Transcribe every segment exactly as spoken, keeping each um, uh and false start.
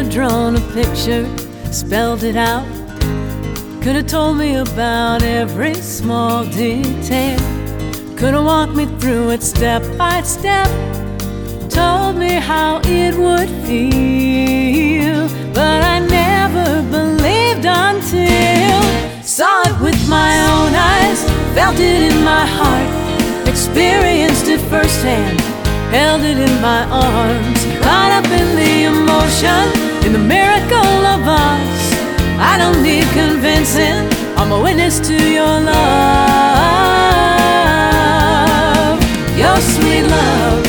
have drawn a picture, spelled it out. Could have told me about every small detail. Could have walked me through it step by step. Told me how it would feel. But I never believed until saw it with my own eyes, felt it in my heart, experienced it firsthand, held it in my arms, caught up in the emotion, in the miracle of us. I don't need convincing, I'm a witness to your love, your sweet love.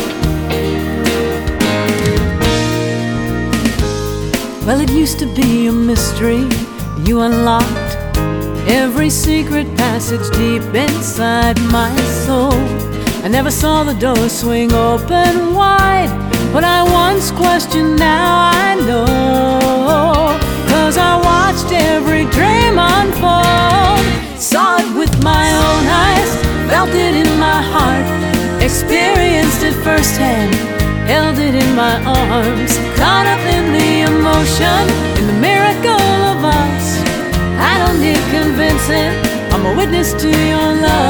Well, it used to be a mystery. You unlocked every secret passage deep inside my soul. I never saw the door swing open wide. What I once questioned, now I know. 'Cause I watched every dream unfold. Saw it with my own eyes, felt it in my heart, experienced it firsthand, held it in my arms, caught up in the emotion, in the miracle of us. I don't need convincing, I'm a witness to your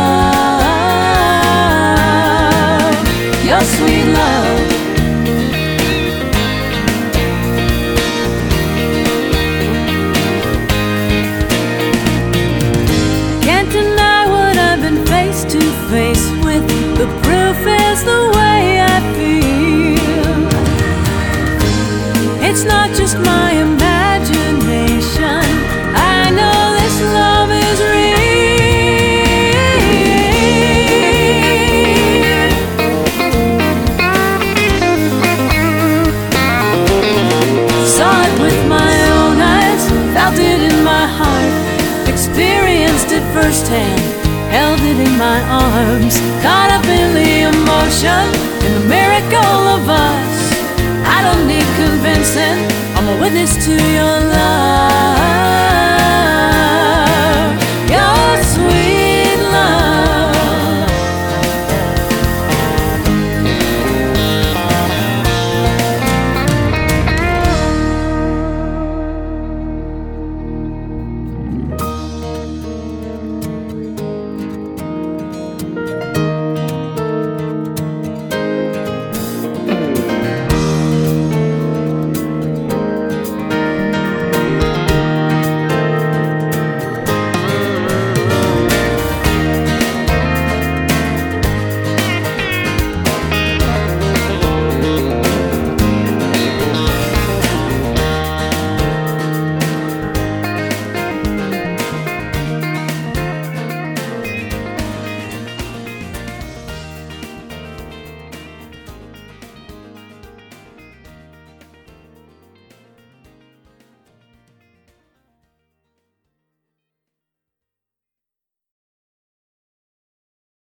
love, your sweet love. Can't deny what I've been face to face with. The proof is the way I feel. It's not just my imagination. I know this love is real. Saw it with my own eyes, felt it in my heart, experienced it firsthand, held it in my arms, caught up in the emotion, in the miracle of us. I don't need convincing, I'm a witness to your love.